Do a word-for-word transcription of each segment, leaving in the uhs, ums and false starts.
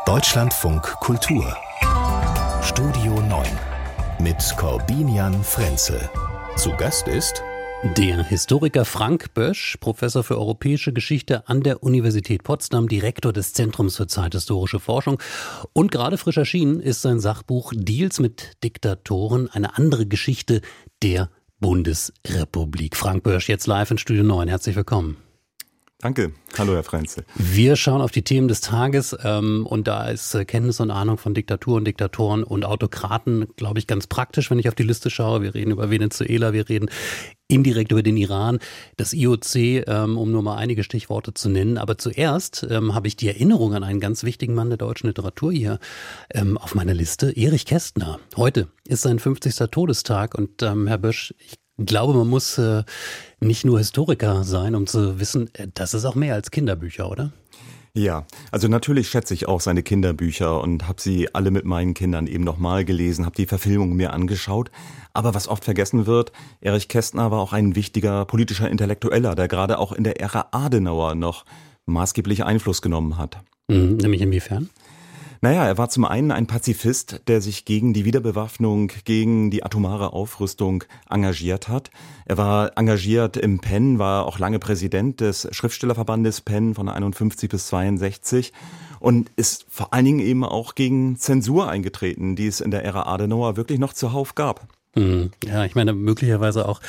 Deutschlandfunk Kultur Studio neun mit Corbinian Frenzel. Zu Gast ist der Historiker Frank Bösch, Professor für Europäische Geschichte an der Universität Potsdam, Direktor des Zentrums für zeithistorische Forschung. Und gerade frisch erschienen ist sein Sachbuch Deals mit Diktatoren, eine andere Geschichte der Bundesrepublik. Frank Bösch, jetzt live in Studio neun. Herzlich willkommen. Danke. Hallo, Herr Frenzel. Wir schauen auf die Themen des Tages ähm, und da ist äh, Kenntnis und Ahnung von Diktaturen, Diktatoren und Autokraten, glaube ich, ganz praktisch, wenn ich auf die Liste schaue. Wir reden über Venezuela, wir reden indirekt über den Iran, das I O C, ähm, um nur mal einige Stichworte zu nennen. Aber zuerst ähm, habe ich die Erinnerung an einen ganz wichtigen Mann der deutschen Literatur hier ähm, auf meiner Liste, Erich Kästner. Heute ist sein fünfzigster Todestag und ähm, Herr Bösch, ich Ich glaube, man muss äh, nicht nur Historiker sein, um zu wissen, äh, das ist auch mehr als Kinderbücher, oder? Ja, also natürlich schätze ich auch seine Kinderbücher und habe sie alle mit meinen Kindern eben nochmal gelesen, habe die Verfilmung mir angeschaut. Aber was oft vergessen wird, Erich Kästner war auch ein wichtiger politischer Intellektueller, der gerade auch in der Ära Adenauer noch maßgeblich Einfluss genommen hat. Mhm, nämlich inwiefern? Naja, er war zum einen ein Pazifist, der sich gegen die Wiederbewaffnung, gegen die atomare Aufrüstung engagiert hat. Er war engagiert im P E N, war auch lange Präsident des Schriftstellerverbandes P E N von einundfünfzig bis zweiundsechzig und ist vor allen Dingen eben auch gegen Zensur eingetreten, die es in der Ära Adenauer wirklich noch zuhauf gab. Mhm. Ja, ich meine möglicherweise auch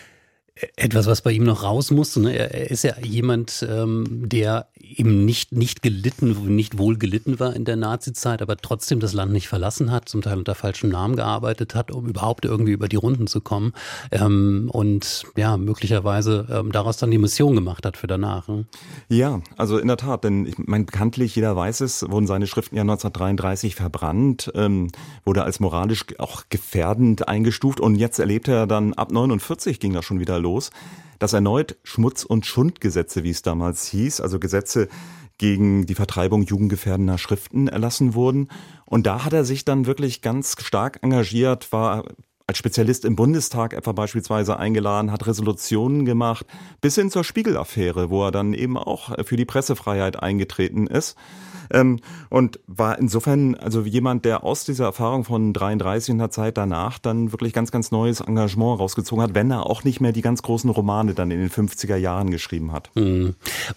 etwas, was bei ihm noch raus musste. Ne? Er ist ja jemand, ähm, der eben nicht nicht gelitten, nicht wohl gelitten war in der Nazizeit, aber trotzdem das Land nicht verlassen hat, zum Teil unter falschem Namen gearbeitet hat, um überhaupt irgendwie über die Runden zu kommen ähm, und ja möglicherweise ähm, daraus dann die Mission gemacht hat für danach. Ne? Ja, also in der Tat, denn ich meine, bekanntlich, jeder weiß es, wurden seine Schriften ja neunzehnhundertdreiunddreißig verbrannt, ähm, wurde als moralisch auch gefährdend eingestuft und jetzt erlebt er dann, ab neunundvierzig ging das schon wieder los, Los, dass erneut Schmutz- und Schundgesetze, wie es damals hieß, also Gesetze gegen die Vertreibung jugendgefährdender Schriften erlassen wurden. Und da hat er sich dann wirklich ganz stark engagiert, war als Spezialist im Bundestag etwa beispielsweise eingeladen, hat Resolutionen gemacht, bis hin zur Spiegel-Affäre, wo er dann eben auch für die Pressefreiheit eingetreten ist. Ähm, und war insofern also jemand, der aus dieser Erfahrung von dreiunddreißig in der Zeit danach dann wirklich ganz, ganz neues Engagement rausgezogen hat, wenn er auch nicht mehr die ganz großen Romane dann in den fünfziger Jahren geschrieben hat. Mhm.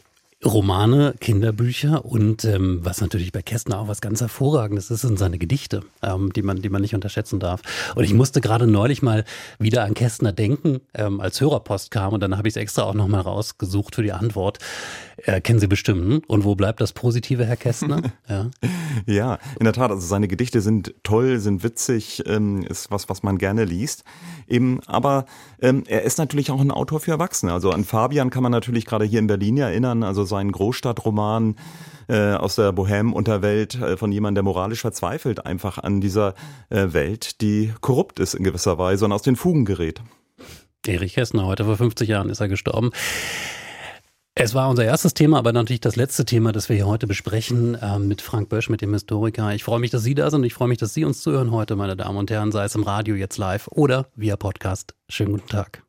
Romane, Kinderbücher und ähm, was natürlich bei Kästner auch was ganz Hervorragendes ist, sind seine Gedichte, ähm, die man die man nicht unterschätzen darf. Und ich musste gerade neulich mal wieder an Kästner denken, ähm, als Hörerpost kam und dann habe ich es extra auch nochmal rausgesucht für die Antwort. Äh, kennen Sie bestimmt. Hm? Und wo bleibt das Positive, Herr Kästner? Ja. Ja, in der Tat, also seine Gedichte sind toll, sind witzig, ähm, ist was, was man gerne liest. Eben, aber ähm, er ist natürlich auch ein Autor für Erwachsene. Also an Fabian kann man natürlich gerade hier in Berlin erinnern, also seinen Großstadtroman äh, aus der Bohème-Unterwelt äh, von jemandem, der moralisch verzweifelt einfach an dieser äh, Welt, die korrupt ist in gewisser Weise und aus den Fugen gerät. Erich Kästner, heute vor fünfzig Jahren ist er gestorben. Es war unser erstes Thema, aber natürlich das letzte Thema, das wir hier heute besprechen, äh, mit Frank Bösch, mit dem Historiker. Ich freue mich, dass Sie da sind und ich freue mich, dass Sie uns zuhören heute, meine Damen und Herren, sei es im Radio, jetzt live oder via Podcast. Schönen guten Tag.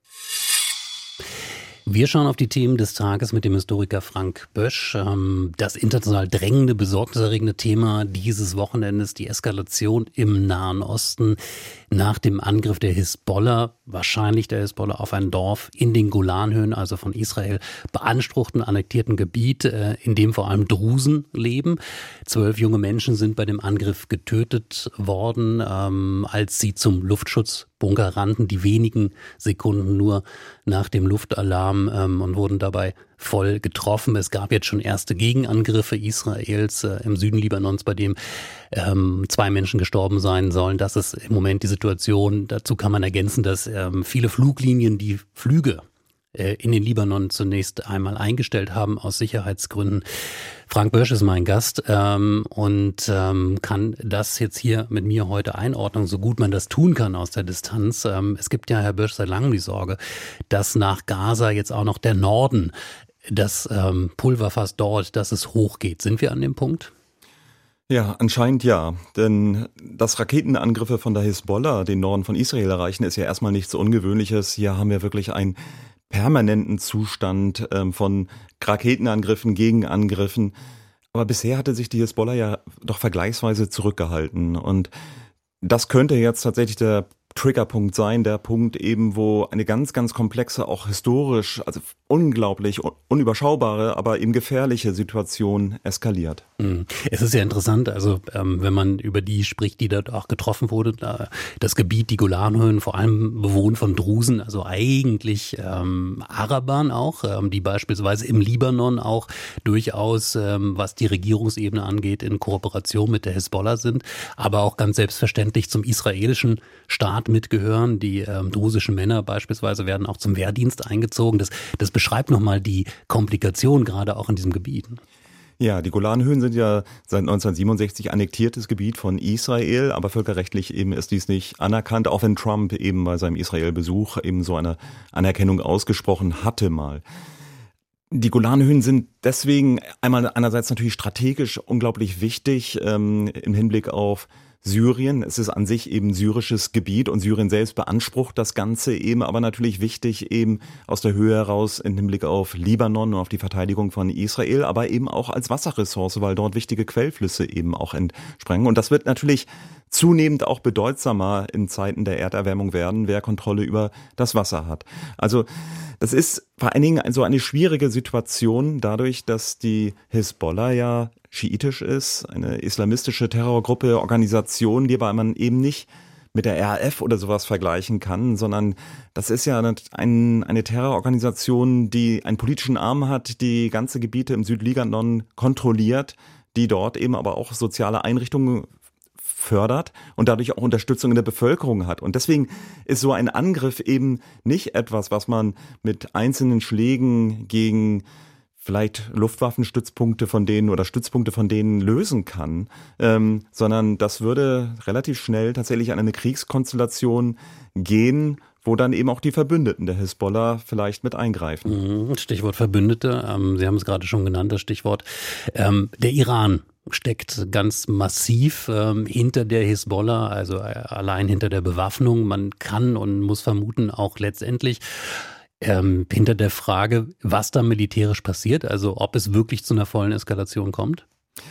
Wir schauen auf die Themen des Tages mit dem Historiker Frank Bösch. Das international drängende, besorgniserregende Thema dieses Wochenendes, die Eskalation im Nahen Osten nach dem Angriff der Hisbollah, wahrscheinlich der Hisbollah auf ein Dorf in den Golanhöhen, also von Israel beanspruchten, annektierten Gebiet, in dem vor allem Drusen leben. Zwölf junge Menschen sind bei dem Angriff getötet worden, als sie zum Luftschutzbunker rannten, die wenigen Sekunden nur nach dem Luftalarm ähm, und wurden dabei voll getroffen. Es gab jetzt schon erste Gegenangriffe Israels äh, im Süden Libanons, bei dem ähm, zwei Menschen gestorben sein sollen. Das ist im Moment die Situation. Dazu kann man ergänzen, dass ähm, viele Fluglinien die Flüge äh, in den Libanon zunächst einmal eingestellt haben aus Sicherheitsgründen. Frank Bösch ist mein Gast ähm, und ähm, kann das jetzt hier mit mir heute einordnen, so gut man das tun kann aus der Distanz. Ähm, es gibt ja, Herr Bösch, seit langem die Sorge, dass nach Gaza jetzt auch noch der Norden, das ähm, Pulverfass dort, dass es hochgeht. Sind wir an dem Punkt? Ja, anscheinend ja, denn dass Raketenangriffe von der Hisbollah den Norden von Israel erreichen, ist ja erstmal nichts Ungewöhnliches. Hier haben wir wirklich ein permanenten Zustand ähm, von Raketenangriffen, Gegenangriffen. Aber bisher hatte sich die Hisbollah ja doch vergleichsweise zurückgehalten. Und das könnte jetzt tatsächlich der Triggerpunkt sein, der Punkt eben, wo eine ganz, ganz komplexe, auch historisch, also unglaublich unüberschaubare, aber eben gefährliche Situation eskaliert. Es ist ja interessant, also ähm, wenn man über die spricht, die dort auch getroffen wurde, da, das Gebiet, die Golanhöhen, vor allem bewohnt von Drusen, also eigentlich ähm, Arabern auch, ähm, die beispielsweise im Libanon auch durchaus, ähm, was die Regierungsebene angeht, in Kooperation mit der Hisbollah sind, aber auch ganz selbstverständlich zum israelischen Staat mitgehören. Die ähm, drusischen Männer beispielsweise werden auch zum Wehrdienst eingezogen. Das, das beschreibt nochmal die Komplikation gerade auch in diesem Gebiet. Ja, die Golanhöhen sind ja seit neunzehnhundertsiebenundsechzig annektiertes Gebiet von Israel, aber völkerrechtlich eben ist dies nicht anerkannt, auch wenn Trump eben bei seinem Israel-Besuch eben so eine Anerkennung ausgesprochen hatte mal. Die Golanhöhen sind deswegen einmal einerseits natürlich strategisch unglaublich wichtig ähm, im Hinblick auf Syrien. Es ist an sich eben syrisches Gebiet und Syrien selbst beansprucht das Ganze eben, aber natürlich wichtig eben aus der Höhe heraus im Hinblick auf Libanon und auf die Verteidigung von Israel, aber eben auch als Wasserressource, weil dort wichtige Quellflüsse eben auch entspringen. Und das wird natürlich zunehmend auch bedeutsamer in Zeiten der Erderwärmung werden, wer Kontrolle über das Wasser hat. Also das ist vor allen Dingen so eine schwierige Situation dadurch, dass die Hisbollah ja schiitisch ist, eine islamistische Terrorgruppe, Organisation, die aber man eben nicht mit der R A F oder sowas vergleichen kann, sondern das ist ja ein, eine Terrororganisation, die einen politischen Arm hat, die ganze Gebiete im Südlibanon kontrolliert, die dort eben aber auch soziale Einrichtungen fördert und dadurch auch Unterstützung in der Bevölkerung hat. Und deswegen ist so ein Angriff eben nicht etwas, was man mit einzelnen Schlägen gegen vielleicht Luftwaffenstützpunkte von denen oder Stützpunkte von denen lösen kann, ähm, sondern das würde relativ schnell tatsächlich an eine Kriegskonstellation gehen, wo dann eben auch die Verbündeten der Hisbollah vielleicht mit eingreifen. Stichwort Verbündete, ähm, Sie haben es gerade schon genannt, das Stichwort. Ähm, der Iran steckt ganz massiv ähm, hinter der Hisbollah, also äh, allein hinter der Bewaffnung. Man kann und muss vermuten, auch letztendlich Ähm, hinter der Frage, was da militärisch passiert, also ob es wirklich zu einer vollen Eskalation kommt?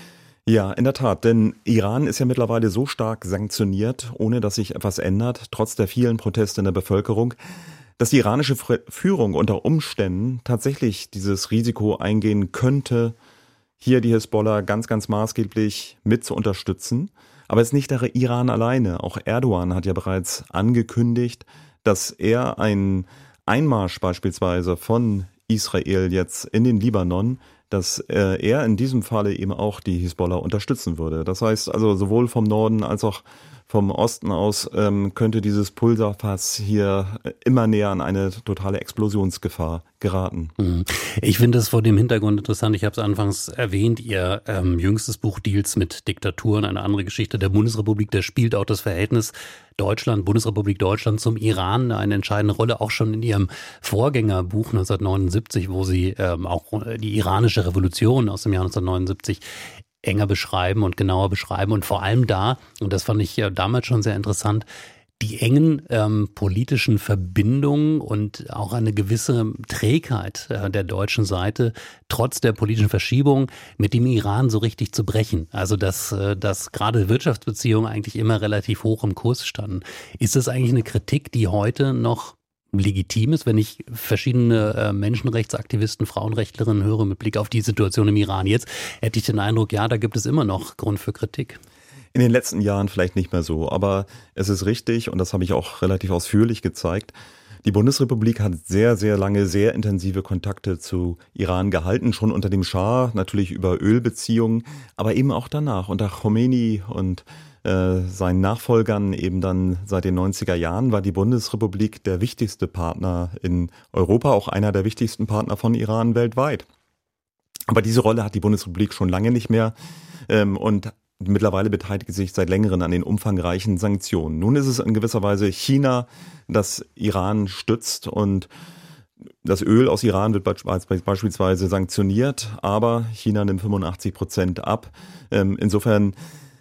Ja, in der Tat, denn Iran ist ja mittlerweile so stark sanktioniert, ohne dass sich etwas ändert, trotz der vielen Proteste in der Bevölkerung, dass die iranische Führung unter Umständen tatsächlich dieses Risiko eingehen könnte, hier die Hisbollah ganz, ganz maßgeblich mit zu unterstützen. Aber es ist nicht der Iran alleine. Auch Erdogan hat ja bereits angekündigt, dass er ein Einmarsch beispielsweise von Israel jetzt in den Libanon, dass äh, er in diesem Falle eben auch die Hisbollah unterstützen würde. Das heißt also sowohl vom Norden als auch vom Osten aus ähm, könnte dieses Pulverfass hier immer näher an eine totale Explosionsgefahr geraten. Ich finde es vor dem Hintergrund interessant, ich habe es anfangs erwähnt, Ihr ähm, jüngstes Buch Deals mit Diktaturen, eine andere Geschichte der Bundesrepublik, der spielt auch das Verhältnis Deutschland, Bundesrepublik Deutschland zum Iran eine entscheidende Rolle, auch schon in Ihrem Vorgängerbuch neunzehnhundertneunundsiebzig, wo Sie ähm, auch die iranische Revolution aus dem Jahr neunzehnhundertneunundsiebzig enger beschreiben und genauer beschreiben und vor allem da, und das fand ich ja damals schon sehr interessant, die engen ähm, politischen Verbindungen und auch eine gewisse Trägheit äh, der deutschen Seite, trotz der politischen Verschiebung, mit dem Iran so richtig zu brechen. Also dass, äh, dass gerade Wirtschaftsbeziehungen eigentlich immer relativ hoch im Kurs standen. Ist das eigentlich eine Kritik, die heute noch legitim ist, wenn ich verschiedene äh, Menschenrechtsaktivisten, Frauenrechtlerinnen höre mit Blick auf die Situation im Iran? Jetzt hätte ich den Eindruck, ja, da gibt es immer noch Grund für Kritik. In den letzten Jahren vielleicht nicht mehr so, aber es ist richtig, und das habe ich auch relativ ausführlich gezeigt, die Bundesrepublik hat sehr, sehr lange, sehr intensive Kontakte zu Iran gehalten, schon unter dem Schah, natürlich über Ölbeziehungen, aber eben auch danach, unter Khomeini und äh, seinen Nachfolgern eben dann seit den neunziger Jahren war die Bundesrepublik der wichtigste Partner in Europa, auch einer der wichtigsten Partner von Iran weltweit. Aber diese Rolle hat die Bundesrepublik schon lange nicht mehr ähm, und mittlerweile beteiligt sie sich seit längerem an den umfangreichen Sanktionen. Nun ist es in gewisser Weise China, das Iran stützt, und das Öl aus Iran wird beispielsweise sanktioniert, aber China nimmt fünfundachtzig Prozent ab. Insofern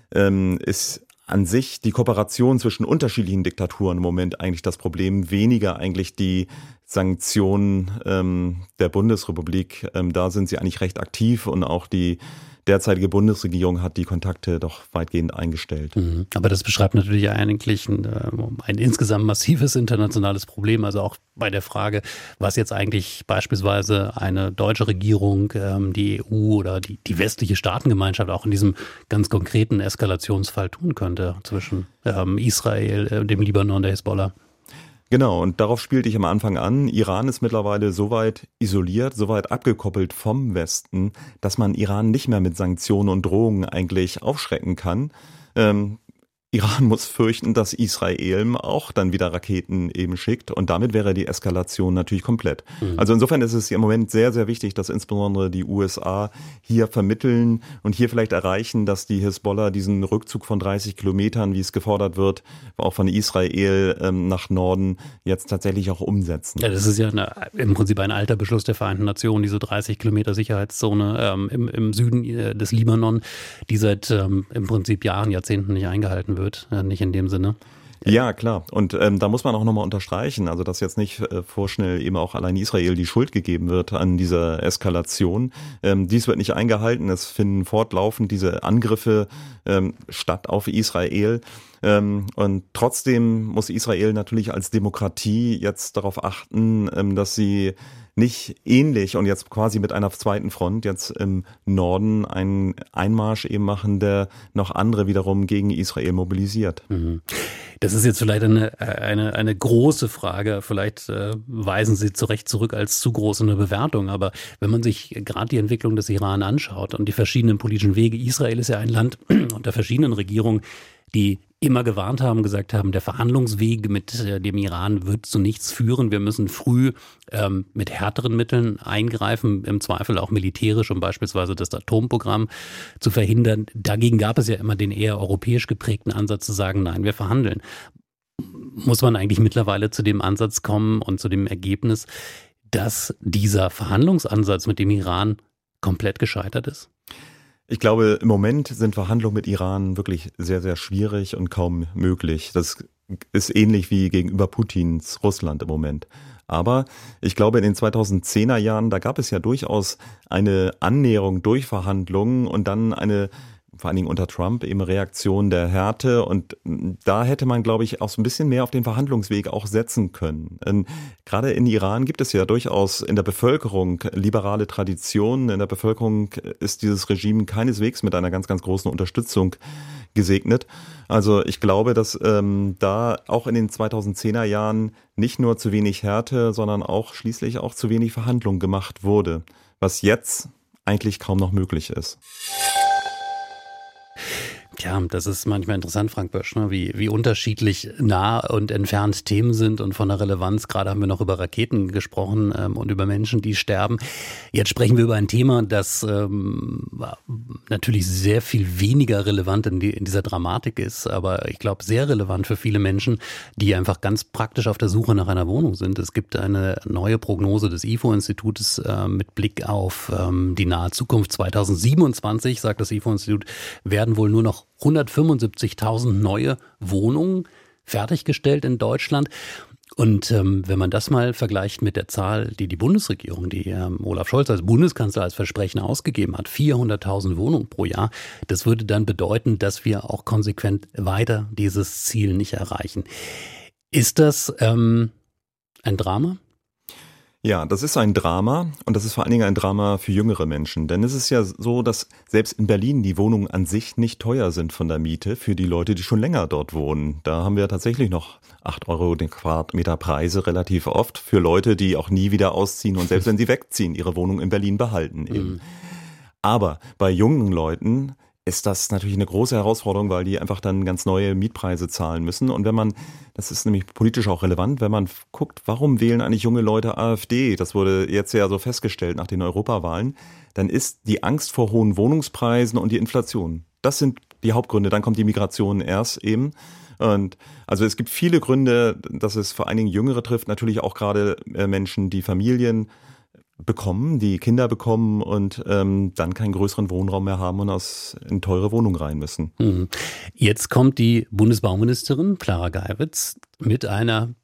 ist an sich die Kooperation zwischen unterschiedlichen Diktaturen im Moment eigentlich das Problem, weniger eigentlich die Sanktionen der Bundesrepublik. Da sind sie eigentlich recht aktiv, und auch die derzeitige Bundesregierung hat die Kontakte doch weitgehend eingestellt. Mhm. Aber das beschreibt natürlich eigentlich ein, ein insgesamt massives internationales Problem. Also auch bei der Frage, was jetzt eigentlich beispielsweise eine deutsche Regierung, die E U oder die, die westliche Staatengemeinschaft auch in diesem ganz konkreten Eskalationsfall tun könnte zwischen ähm, Israel, dem Libanon und der Hisbollah. Genau, und darauf spielte ich am Anfang an. Iran ist mittlerweile so weit isoliert, so weit abgekoppelt vom Westen, dass man Iran nicht mehr mit Sanktionen und Drohungen eigentlich aufschrecken kann. Ähm, Iran muss fürchten, dass Israel auch dann wieder Raketen eben schickt und damit wäre die Eskalation natürlich komplett. Mhm. Also insofern ist es im Moment sehr, sehr wichtig, dass insbesondere die U S A hier vermitteln und hier vielleicht erreichen, dass die Hisbollah diesen Rückzug von dreißig Kilometern, wie es gefordert wird, auch von Israel ähm, nach Norden jetzt tatsächlich auch umsetzen. Ja, das ist ja eine, im Prinzip ein alter Beschluss der Vereinten Nationen, diese dreißig Kilometer Sicherheitszone ähm, im, im Süden äh, des Libanon, die seit ähm, im Prinzip Jahren, Jahrzehnten nicht eingehalten wird. Wird, nicht in dem Sinne. Ja, klar. Und ähm, da muss man auch nochmal unterstreichen, also dass jetzt nicht äh, vorschnell eben auch allein Israel die Schuld gegeben wird an dieser Eskalation. Ähm, dies wird nicht eingehalten. Es finden fortlaufend diese Angriffe ähm, statt auf Israel. Ähm, und trotzdem muss Israel natürlich als Demokratie jetzt darauf achten, ähm, dass sie nicht ähnlich und jetzt quasi mit einer zweiten Front jetzt im Norden einen Einmarsch eben machen, der noch andere wiederum gegen Israel mobilisiert. Das ist jetzt vielleicht eine, eine, eine große Frage. Vielleicht äh, weisen Sie zu Recht zurück als zu groß eine Bewertung. Aber wenn man sich gerade die Entwicklung des Iran anschaut und die verschiedenen politischen Wege, Israel ist ja ein Land unter verschiedenen Regierungen, die immer gewarnt haben, gesagt haben, der Verhandlungsweg mit dem Iran wird zu nichts führen. Wir müssen früh ähm, mit härteren Mitteln eingreifen, im Zweifel auch militärisch, um beispielsweise das Atomprogramm zu verhindern. Dagegen gab es ja immer den eher europäisch geprägten Ansatz zu sagen, nein, wir verhandeln. Muss man eigentlich mittlerweile zu dem Ansatz kommen und zu dem Ergebnis, dass dieser Verhandlungsansatz mit dem Iran komplett gescheitert ist? Ich glaube, im Moment sind Verhandlungen mit Iran wirklich sehr, sehr schwierig und kaum möglich. Das ist ähnlich wie gegenüber Putins Russland im Moment. Aber ich glaube, in den zweitausendzehner Jahren, da gab es ja durchaus eine Annäherung durch Verhandlungen und dann eine, vor allen Dingen unter Trump, eben Reaktion der Härte. Und da hätte man, glaube ich, auch so ein bisschen mehr auf den Verhandlungsweg auch setzen können. Und gerade in Iran gibt es ja durchaus in der Bevölkerung liberale Traditionen. In der Bevölkerung ist dieses Regime keineswegs mit einer ganz, ganz großen Unterstützung gesegnet. Also ich glaube, dass ähm, da auch in den zweitausendzehner Jahren nicht nur zu wenig Härte, sondern auch schließlich auch zu wenig Verhandlung gemacht wurde, was jetzt eigentlich kaum noch möglich ist. Ja, das ist manchmal interessant, Frank Bösch, ne? wie, wie unterschiedlich nah und entfernt Themen sind und von der Relevanz. Gerade haben wir noch über Raketen gesprochen ähm, und über Menschen, die sterben. Jetzt sprechen wir über ein Thema, das ähm, natürlich sehr viel weniger relevant in, die, in dieser Dramatik ist, aber ich glaube sehr relevant für viele Menschen, die einfach ganz praktisch auf der Suche nach einer Wohnung sind. Es gibt eine neue Prognose des I F O-Instituts äh, mit Blick auf ähm, die nahe Zukunft. zweitausendsiebenundzwanzig, sagt das I F O-Institut, werden wohl nur noch hundertfünfundsiebzigtausend neue Wohnungen fertiggestellt in Deutschland. Und ähm, wenn man das mal vergleicht mit der Zahl, die die Bundesregierung, die ähm, Olaf Scholz als Bundeskanzler als Versprechen ausgegeben hat, vierhunderttausend Wohnungen pro Jahr, das würde dann bedeuten, dass wir auch konsequent weiter dieses Ziel nicht erreichen. Ist das ähm, ein Drama? Ja, das ist ein Drama und das ist vor allen Dingen ein Drama für jüngere Menschen. Denn es ist ja so, dass selbst in Berlin die Wohnungen an sich nicht teuer sind von der Miete für die Leute, die schon länger dort wohnen. Da haben wir tatsächlich noch acht Euro den Quadratmeter Preise relativ oft für Leute, die auch nie wieder ausziehen und selbst wenn sie wegziehen, ihre Wohnung in Berlin behalten eben. Mhm. Aber bei jungen Leuten ist das natürlich eine große Herausforderung, weil die einfach dann ganz neue Mietpreise zahlen müssen. Und wenn man, das ist nämlich politisch auch relevant, wenn man guckt, warum wählen eigentlich junge Leute AfD? Das wurde jetzt ja so festgestellt nach den Europawahlen. Dann ist die Angst vor hohen Wohnungspreisen und die Inflation. Das sind die Hauptgründe. Dann kommt die Migration erst eben. Und also es gibt viele Gründe, dass es vor allen Dingen Jüngere trifft. Natürlich auch gerade Menschen, die Familien bekommen, die Kinder bekommen und ähm, dann keinen größeren Wohnraum mehr haben und aus in teure Wohnungen rein müssen. Jetzt kommt die Bundesbauministerin Clara Geiwitz mit einer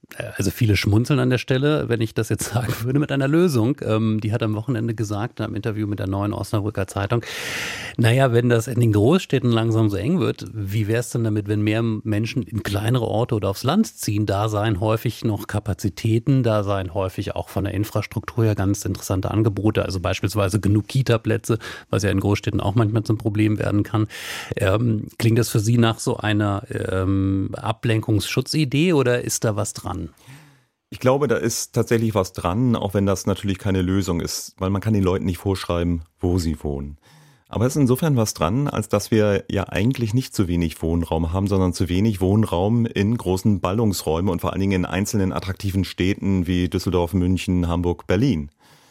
also viele schmunzeln an der Stelle, wenn ich das jetzt sagen würde, mit einer Lösung. Ähm, die hat am Wochenende gesagt, im Interview mit der Neuen Osnabrücker Zeitung, naja, wenn das in den Großstädten langsam so eng wird, wie wäre es denn damit, wenn mehr Menschen in kleinere Orte oder aufs Land ziehen? Da seien häufig noch Kapazitäten, da seien häufig auch von der Infrastruktur her ganz interessante Angebote, also beispielsweise genug Kita-Plätze, was ja in Großstädten auch manchmal zum Problem werden kann. Ähm, klingt das für Sie nach so einer ähm, Ablenkungsschutzidee oder ist da was dran? Ich glaube, da ist tatsächlich was dran, auch wenn das natürlich keine Lösung ist, weil man kann den Leuten nicht vorschreiben, wo sie wohnen. Aber es ist insofern was dran, als dass wir ja eigentlich nicht zu wenig Wohnraum haben, sondern zu wenig Wohnraum in großen Ballungsräumen und vor allen Dingen in einzelnen attraktiven Städten wie Düsseldorf, München, Hamburg, Berlin.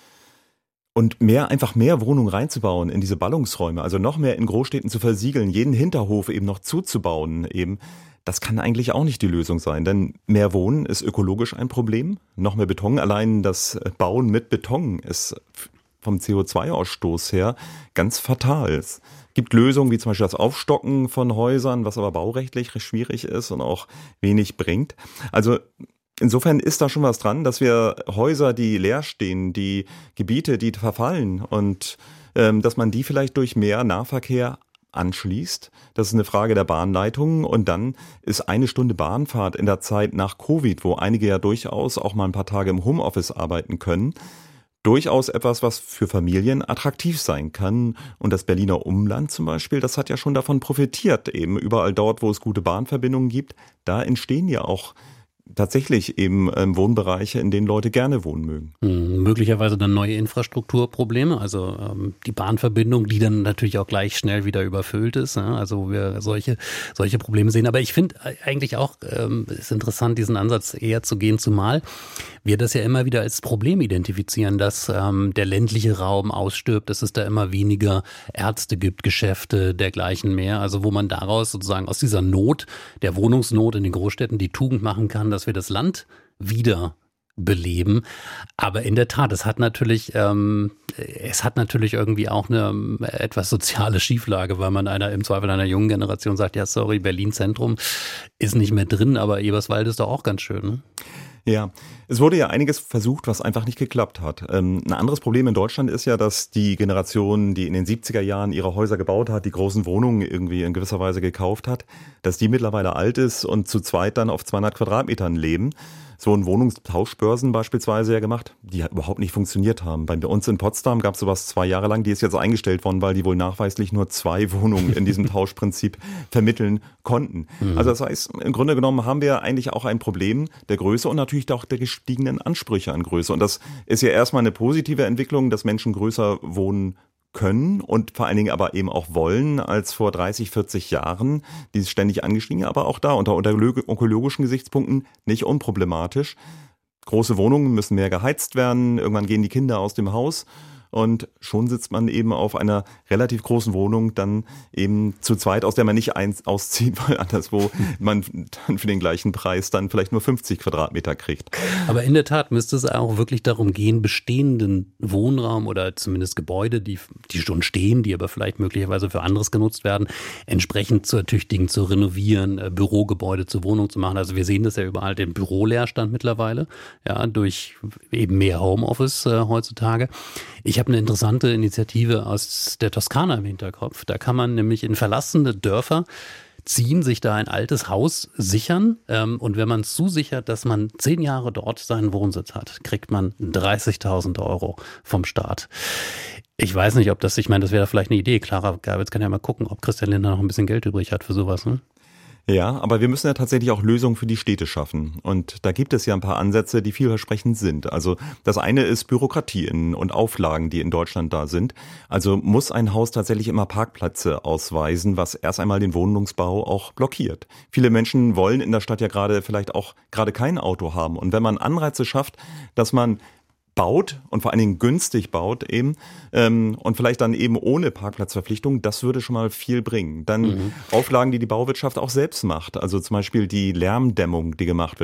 Und mehr, einfach mehr Wohnungen reinzubauen in diese Ballungsräume, also noch mehr in Großstädten zu versiegeln, jeden Hinterhof eben noch zuzubauen, eben, das kann eigentlich auch nicht die Lösung sein, denn mehr Wohnen ist ökologisch ein Problem. Noch mehr Beton, allein das Bauen mit Beton ist vom C O zwei Ausstoß her ganz fatal. Es gibt Lösungen wie zum Beispiel das Aufstocken von Häusern, was aber baurechtlich schwierig ist und auch wenig bringt. Also insofern ist da schon was dran, dass wir Häuser, die leer stehen, die Gebiete, die verfallen und ähm, dass man die vielleicht durch mehr Nahverkehr anschließt. Das ist eine Frage der Bahnleitungen und dann ist eine Stunde Bahnfahrt in der Zeit nach Covid, wo einige ja durchaus auch mal ein paar Tage im Homeoffice arbeiten können, durchaus etwas, was für Familien attraktiv sein kann. Und das Berliner Umland zum Beispiel, das hat ja schon davon profitiert, eben überall dort, wo es gute Bahnverbindungen gibt, da entstehen ja auch tatsächlich eben ähm, Wohnbereiche, in denen Leute gerne wohnen mögen. Hm, möglicherweise dann neue Infrastrukturprobleme, also ähm, die Bahnverbindung, die dann natürlich auch gleich schnell wieder überfüllt ist, ja? Also wo wir solche solche Probleme sehen. Aber ich finde eigentlich auch, ähm, ist interessant, diesen Ansatz eher zu gehen, zumal wir das ja immer wieder als Problem identifizieren, dass ähm, der ländliche Raum ausstirbt, dass es da immer weniger Ärzte gibt, Geschäfte, dergleichen mehr. Also wo man daraus sozusagen aus dieser Not, der Wohnungsnot in den Großstädten die Tugend machen kann, dass wir das Land wieder beleben. Aber in der Tat, es hat natürlich, ähm, es hat natürlich irgendwie auch eine ähm, etwas soziale Schieflage, weil man einer im Zweifel einer jungen Generation sagt, ja sorry, Berlin Zentrum ist nicht mehr drin, aber Eberswalde ist doch auch ganz schön, ne? Ja, es wurde ja einiges versucht, was einfach nicht geklappt hat. Ähm, ein anderes Problem in Deutschland ist ja, dass die Generation, die in den siebziger Jahren ihre Häuser gebaut hat, die großen Wohnungen irgendwie in gewisser Weise gekauft hat, dass die mittlerweile alt ist und zu zweit dann auf zweihundert Quadratmetern leben. So wurden Wohnungstauschbörsen beispielsweise ja gemacht, die ja überhaupt nicht funktioniert haben. Bei uns in Potsdam gab es sowas zwei Jahre lang, die ist jetzt eingestellt worden, weil die wohl nachweislich nur zwei Wohnungen in diesem Tauschprinzip vermitteln konnten. Mhm. Also das heißt, im Grunde genommen haben wir eigentlich auch ein Problem der Größe und natürlich auch der gestiegenen Ansprüche an Größe. Und das ist ja erstmal eine positive Entwicklung, dass Menschen größer wohnen können und vor allen Dingen aber eben auch wollen als vor dreißig, vierzig Jahren. Die ist ständig angestiegen, aber auch da unter, unter ökologischen Gesichtspunkten nicht unproblematisch. Große Wohnungen müssen mehr geheizt werden, irgendwann gehen die Kinder aus dem Haus und schon sitzt man eben auf einer relativ großen Wohnung dann eben zu zweit, aus der man nicht eins auszieht, weil anderswo man dann für den gleichen Preis dann vielleicht nur fünfzig Quadratmeter kriegt. Aber in der Tat müsste es auch wirklich darum gehen, bestehenden Wohnraum oder zumindest Gebäude, die, die schon stehen, die aber vielleicht möglicherweise für anderes genutzt werden, entsprechend zu ertüchtigen, zu renovieren, Bürogebäude zur Wohnung zu machen. Also wir sehen das ja überall, den Büroleerstand mittlerweile, ja, durch eben mehr Homeoffice äh, heutzutage. Ich habe eine interessante Initiative aus der Toskana im Hinterkopf. Da kann man nämlich in verlassene Dörfer ziehen, sich da ein altes Haus sichern. Ähm, und wenn man es zusichert, dass man zehn Jahre dort seinen Wohnsitz hat, kriegt man dreißigtausend Euro vom Staat. Ich weiß nicht, ob das, ich meine, das wäre vielleicht eine Idee. Clara Gabitz kann ja mal gucken, ob Christian Lindner noch ein bisschen Geld übrig hat für sowas, ne? Ja, aber wir müssen ja tatsächlich auch Lösungen für die Städte schaffen. Und da gibt es ja ein paar Ansätze, die vielversprechend sind. Also das eine ist Bürokratie und Auflagen, die in Deutschland da sind. Also muss ein Haus tatsächlich immer Parkplätze ausweisen, was erst einmal den Wohnungsbau auch blockiert. Viele Menschen wollen in der Stadt ja gerade vielleicht auch gerade kein Auto haben. Und wenn man Anreize schafft, dass man baut und vor allen Dingen günstig baut eben ähm, und vielleicht dann eben ohne Parkplatzverpflichtung, das würde schon mal viel bringen. Dann mhm. Auflagen, die die Bauwirtschaft auch selbst macht, also zum Beispiel die Lärmdämmung, die gemacht wird.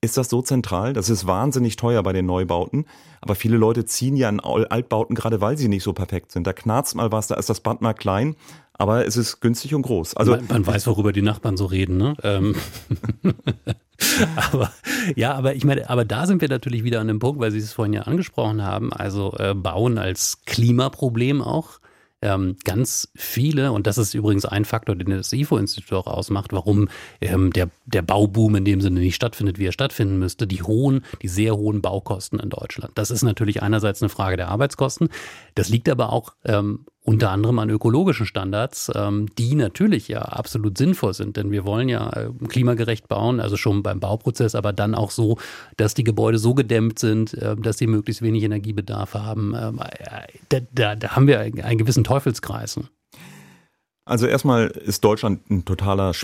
ist das so zentral? Das ist wahnsinnig teuer bei den Neubauten. Aber viele Leute ziehen ja in Altbauten, gerade weil sie nicht so perfekt sind. Da knarzt mal was, da ist das Bad mal klein, aber es ist günstig und groß. Also man, man weiß, worüber die Nachbarn so reden, ne? Ähm. aber ja, aber ich meine, aber da sind wir natürlich wieder an dem Punkt, weil Sie es vorhin ja angesprochen haben, also äh, Bauen als Klimaproblem auch. Ähm, ganz viele, und das ist übrigens ein Faktor, den das I F O-Institut auch ausmacht, warum ähm, der, der Bauboom in dem Sinne nicht stattfindet, wie er stattfinden müsste, die hohen, die sehr hohen Baukosten in Deutschland. Das ist natürlich einerseits eine Frage der Arbeitskosten, das liegt aber auch ähm, unter anderem an ökologischen Standards, ähm, die natürlich ja absolut sinnvoll sind, denn wir wollen ja äh, klimagerecht bauen, also schon beim Bauprozess, aber dann auch so, dass die Gebäude so gedämmt sind, äh, dass sie möglichst wenig Energiebedarf haben. Ähm, äh, da, da, da haben wir einen, einen gewissen Teufelskreis. Also erstmal ist Deutschland ein totaler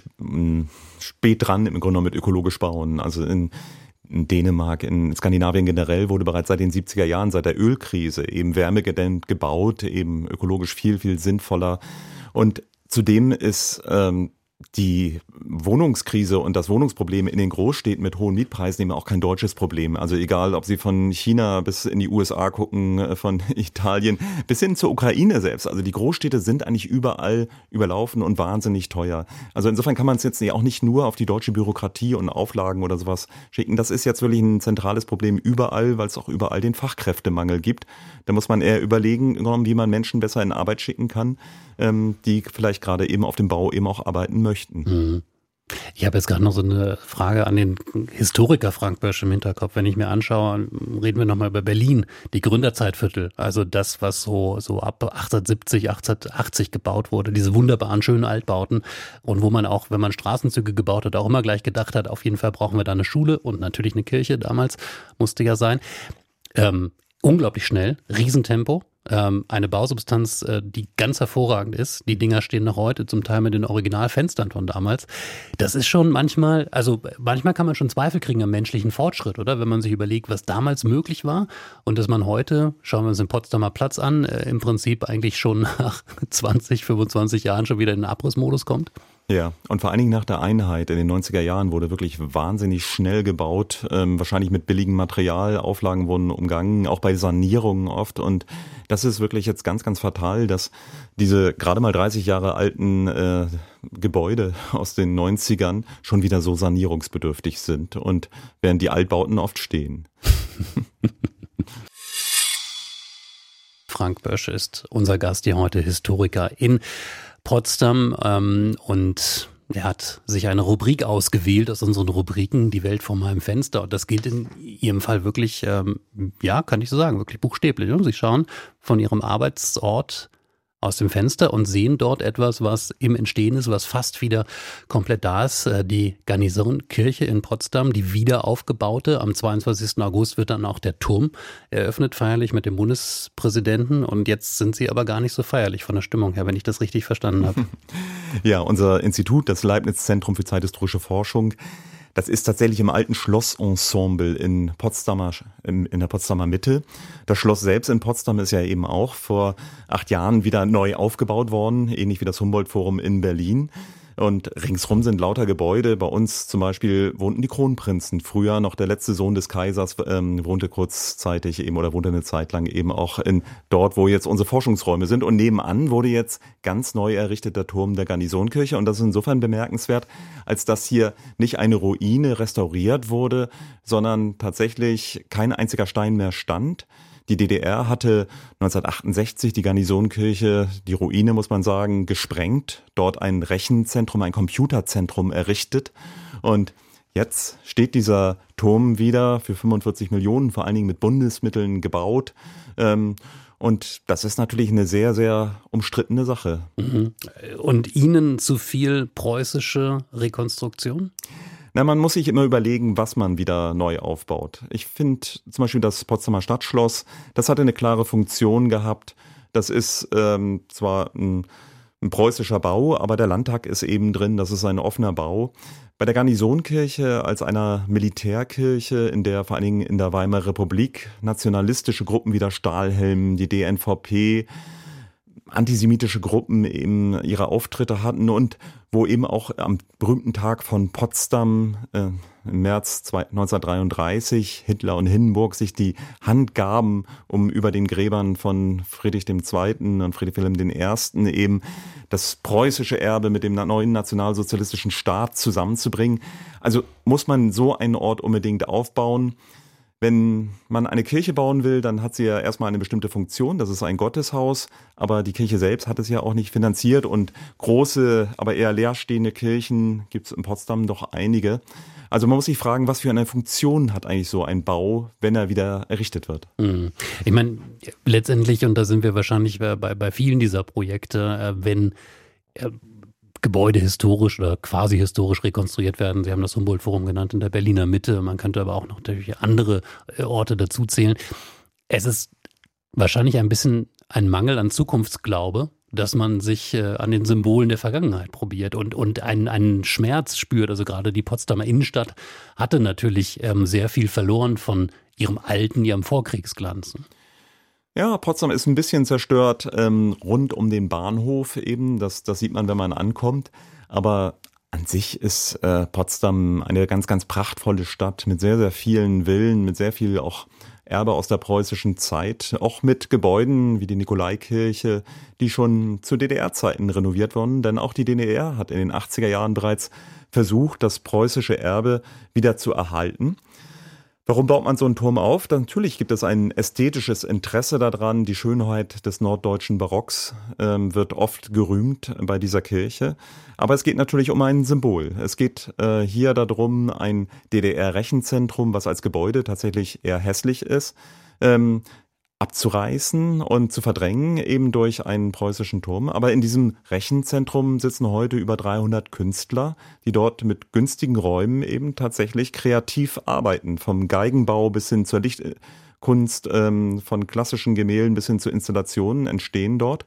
spät dran im Grunde genommen mit ökologisch bauen. Also in In Dänemark, in Skandinavien generell wurde bereits seit den siebziger Jahren, seit der Ölkrise, eben wärmegedämmt gebaut, eben ökologisch viel, viel sinnvoller. Und zudem ist ähm, die Wohnungskrise und das Wohnungsproblem in den Großstädten mit hohen Mietpreisen eben auch kein deutsches Problem. Also egal, ob Sie von China bis in die U S A gucken, von Italien bis hin zur Ukraine selbst. Also die Großstädte sind eigentlich überall überlaufen und wahnsinnig teuer. Also insofern kann man es jetzt auch nicht nur auf die deutsche Bürokratie und Auflagen oder sowas schicken. Das ist jetzt wirklich ein zentrales Problem überall, weil es auch überall den Fachkräftemangel gibt. Da muss man eher überlegen, wie man Menschen besser in Arbeit schicken kann, die vielleicht gerade eben auf dem Bau eben auch arbeiten möchten. Ich habe jetzt gerade noch so eine Frage an den Historiker Frank Bösch im Hinterkopf. Wenn ich mir anschaue, reden wir nochmal über Berlin, die Gründerzeitviertel, also das, was so, so ab achtzehnhundertsiebzig, achtzehnhundertachtzig gebaut wurde, diese wunderbaren, schönen Altbauten und wo man auch, wenn man Straßenzüge gebaut hat, auch immer gleich gedacht hat, auf jeden Fall brauchen wir da eine Schule und natürlich eine Kirche, damals musste ja sein. Ähm, unglaublich schnell, Riesentempo. Ähm, eine Bausubstanz, äh, die ganz hervorragend ist. Die Dinger stehen noch heute, zum Teil mit den Originalfenstern von damals. Das ist schon manchmal, also manchmal kann man schon Zweifel kriegen am menschlichen Fortschritt, oder? Wenn man sich überlegt, was damals möglich war und dass man heute, schauen wir uns den Potsdamer Platz an, äh, im Prinzip eigentlich schon nach zwanzig, fünfundzwanzig Jahren schon wieder in den Abrissmodus kommt. Ja, und vor allen Dingen nach der Einheit in den neunziger Jahren wurde wirklich wahnsinnig schnell gebaut, ähm, wahrscheinlich mit billigem Material, Auflagen wurden umgangen, auch bei Sanierungen oft, und das ist wirklich jetzt ganz, ganz fatal, dass diese gerade mal dreißig Jahre alten äh, Gebäude aus den neunzigern schon wieder so sanierungsbedürftig sind, und während die Altbauten oft stehen. Frank Bösch ist unser Gast hier heute, Historiker in Potsdam, ähm, und er hat sich eine Rubrik ausgewählt aus unseren Rubriken, die Welt vor meinem Fenster, und das gilt in Ihrem Fall wirklich, ähm, ja, kann ich so sagen, wirklich buchstäblich. Und Sie schauen von Ihrem Arbeitsort aus dem Fenster und sehen dort etwas, was im Entstehen ist, was fast wieder komplett da ist. Die Garnisonkirche in Potsdam, die wieder aufgebaute. Am zweiundzwanzigsten August wird dann auch der Turm eröffnet, feierlich mit dem Bundespräsidenten. Und jetzt sind sie aber gar nicht so feierlich von der Stimmung her, wenn ich das richtig verstanden habe. Ja, unser Institut, das Leibniz-Zentrum für zeithistorische Forschung, das ist tatsächlich im alten Schlossensemble in Potsdamer, in, in der Potsdamer Mitte. Das Schloss selbst in Potsdam ist ja eben auch vor acht Jahren wieder neu aufgebaut worden, ähnlich wie das Humboldt-Forum in Berlin. Und ringsrum sind lauter Gebäude. Bei uns zum Beispiel wohnten die Kronprinzen. Früher noch der letzte Sohn des Kaisers ähm, wohnte kurzzeitig eben oder wohnte eine Zeit lang eben auch in dort, wo jetzt unsere Forschungsräume sind. Und nebenan wurde jetzt ganz neu errichtet der Turm der Garnisonkirche. Und das ist insofern bemerkenswert, als dass hier nicht eine Ruine restauriert wurde, sondern tatsächlich kein einziger Stein mehr stand. Die D D R hatte neunzehnhundertachtundsechzig die Garnisonkirche, die Ruine muss man sagen, gesprengt, dort ein Rechenzentrum, ein Computerzentrum errichtet, und jetzt steht dieser Turm wieder für fünfundvierzig Millionen, vor allen Dingen mit Bundesmitteln gebaut, und das ist natürlich eine sehr, sehr umstrittene Sache. Und Ihnen zu viel preußische Rekonstruktion? Na, man muss sich immer überlegen, was man wieder neu aufbaut. Ich finde zum Beispiel das Potsdamer Stadtschloss, das hatte eine klare Funktion gehabt. Das ist ähm, zwar ein, ein preußischer Bau, aber der Landtag ist eben drin, das ist ein offener Bau. Bei der Garnisonkirche als einer Militärkirche, in der vor allen Dingen in der Weimarer Republik nationalistische Gruppen wie der Stahlhelm, die D N V P, antisemitische Gruppen eben ihre Auftritte hatten und wo eben auch am berühmten Tag von Potsdam äh, im März neunzehnhundertdreiunddreißig Hitler und Hindenburg sich die Hand gaben, um über den Gräbern von Friedrich der Zweite. und Friedrich Wilhelm der Erste. eben das preußische Erbe mit dem neuen nationalsozialistischen Staat zusammenzubringen. Also muss man so einen Ort unbedingt aufbauen. Wenn man eine Kirche bauen will, dann hat sie ja erstmal eine bestimmte Funktion, das ist ein Gotteshaus, aber die Kirche selbst hat es ja auch nicht finanziert und große, aber eher leerstehende Kirchen gibt es in Potsdam doch einige. Also man muss sich fragen, was für eine Funktion hat eigentlich so ein Bau, wenn er wieder errichtet wird? Ich meine, letztendlich, und da sind wir wahrscheinlich bei, bei vielen dieser Projekte, wenn Gebäude historisch oder quasi historisch rekonstruiert werden. Sie haben das Humboldt-Forum genannt in der Berliner Mitte. Man könnte aber auch noch natürlich andere Orte dazu zählen. Es ist wahrscheinlich ein bisschen ein Mangel an Zukunftsglaube, dass man sich äh, an den Symbolen der Vergangenheit probiert und, und einen, einen Schmerz spürt. Also gerade die Potsdamer Innenstadt hatte natürlich ähm, sehr viel verloren von ihrem alten, ihrem Vorkriegsglanz. Ja, Potsdam ist ein bisschen zerstört ähm, rund um den Bahnhof eben. Das, das sieht man, wenn man ankommt. Aber an sich ist äh, Potsdam eine ganz, ganz prachtvolle Stadt mit sehr, sehr vielen Villen, mit sehr viel auch Erbe aus der preußischen Zeit, auch mit Gebäuden wie die Nikolaikirche, die schon zu D D R-Zeiten renoviert wurden. Denn auch die D D R hat in den achtziger Jahren bereits versucht, das preußische Erbe wieder zu erhalten. Warum baut man so einen Turm auf? Natürlich gibt es ein ästhetisches Interesse daran. Die Schönheit des norddeutschen Barocks ähm, wird oft gerühmt bei dieser Kirche. Aber es geht natürlich um ein Symbol. Es geht äh, hier darum, ein D D R-Rechenzentrum, was als Gebäude tatsächlich eher hässlich ist, ähm, abzureißen und zu verdrängen, eben durch einen preußischen Turm. Aber in diesem Rechenzentrum sitzen heute über dreihundert Künstler, die dort mit günstigen Räumen eben tatsächlich kreativ arbeiten. Vom Geigenbau bis hin zur Lichtkunst, ähm, von klassischen Gemälden bis hin zu Installationen entstehen dort.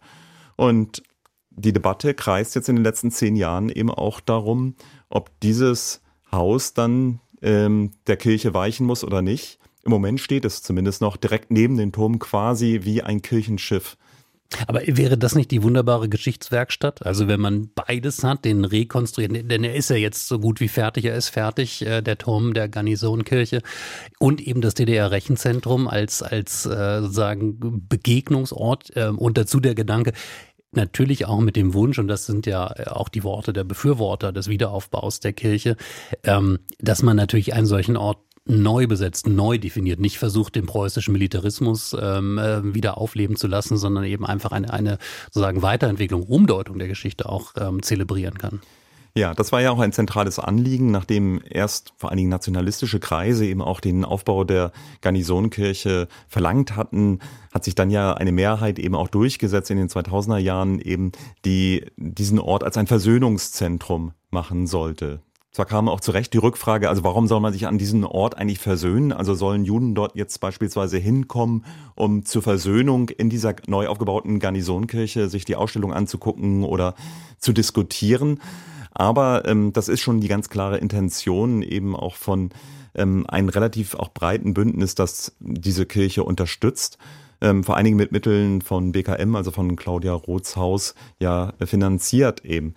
Und die Debatte kreist jetzt in den letzten zehn Jahren eben auch darum, ob dieses Haus dann ähm, der Kirche weichen muss oder nicht. Im Moment steht es zumindest noch direkt neben dem Turm quasi wie ein Kirchenschiff. Aber wäre das nicht die wunderbare Geschichtswerkstatt? Also wenn man beides hat, den rekonstruieren, denn er ist ja jetzt so gut wie fertig, er ist fertig, der Turm der Garnisonkirche und eben das D D R-Rechenzentrum als, als äh, sozusagen Begegnungsort äh, und dazu der Gedanke, natürlich auch mit dem Wunsch, und das sind ja auch die Worte der Befürworter des Wiederaufbaus der Kirche, ähm, dass man natürlich einen solchen Ort neu besetzt, neu definiert, nicht versucht, den preußischen Militarismus ähm, äh, wieder aufleben zu lassen, sondern eben einfach eine, eine sozusagen Weiterentwicklung, Umdeutung der Geschichte auch ähm, zelebrieren kann. Ja, das war ja auch ein zentrales Anliegen, nachdem erst vor allen Dingen nationalistische Kreise eben auch den Aufbau der Garnisonkirche verlangt hatten, hat sich dann ja eine Mehrheit eben auch durchgesetzt in den zweitausender Jahren eben, die diesen Ort als ein Versöhnungszentrum machen sollte. Zwar kam auch zu Recht die Rückfrage, also warum soll man sich an diesen Ort eigentlich versöhnen? Also sollen Juden dort jetzt beispielsweise hinkommen, um zur Versöhnung in dieser neu aufgebauten Garnisonkirche sich die Ausstellung anzugucken oder zu diskutieren? Aber ähm, das ist schon die ganz klare Intention eben auch von ähm, einem relativ auch breiten Bündnis, das diese Kirche unterstützt. Ähm, vor allen Dingen mit Mitteln von B K M, also von Claudia Roths Haus, ja finanziert eben.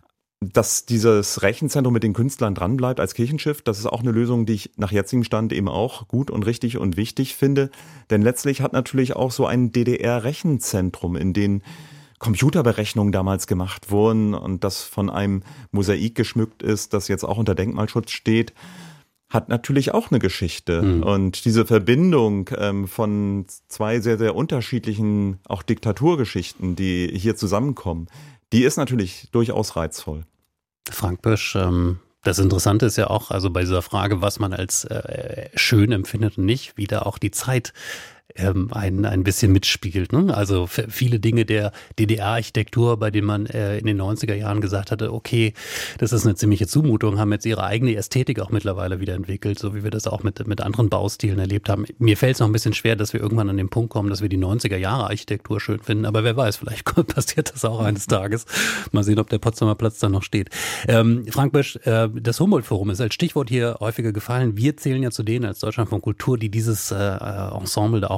Dass dieses Rechenzentrum mit den Künstlern dranbleibt als Kirchenschiff, das ist auch eine Lösung, die ich nach jetzigem Stand eben auch gut und richtig und wichtig finde. Denn letztlich hat natürlich auch so ein D D R-Rechenzentrum, in dem Computerberechnungen damals gemacht wurden und das von einem Mosaik geschmückt ist, das jetzt auch unter Denkmalschutz steht, hat natürlich auch eine Geschichte. Mhm. Und diese Verbindung ähm, von zwei sehr, sehr unterschiedlichen auch Diktaturgeschichten, die hier zusammenkommen, die ist natürlich durchaus reizvoll. Frank Bösch, ähm, das Interessante ist ja auch, also bei dieser Frage, was man als äh, schön empfindet und nicht, wie da auch die Zeit ähm, ein, ein bisschen mitspielt. Ne? Also viele Dinge der D D R-Architektur, bei denen man äh, in den neunziger Jahren gesagt hatte, okay, das ist eine ziemliche Zumutung, haben jetzt ihre eigene Ästhetik auch mittlerweile wieder entwickelt, so wie wir das auch mit, mit anderen Baustilen erlebt haben. Mir fällt es noch ein bisschen schwer, dass wir irgendwann an den Punkt kommen, dass wir die neunziger Jahre Architektur schön finden, aber wer weiß, vielleicht passiert das auch eines Tages. Mal sehen, ob der Potsdamer Platz da noch steht. Ähm, Frank Bösch, äh, das Humboldt-Forum ist als Stichwort hier häufiger gefallen. Wir zählen ja zu denen als Deutschlandfunk Kultur, die dieses äh, Ensemble da auch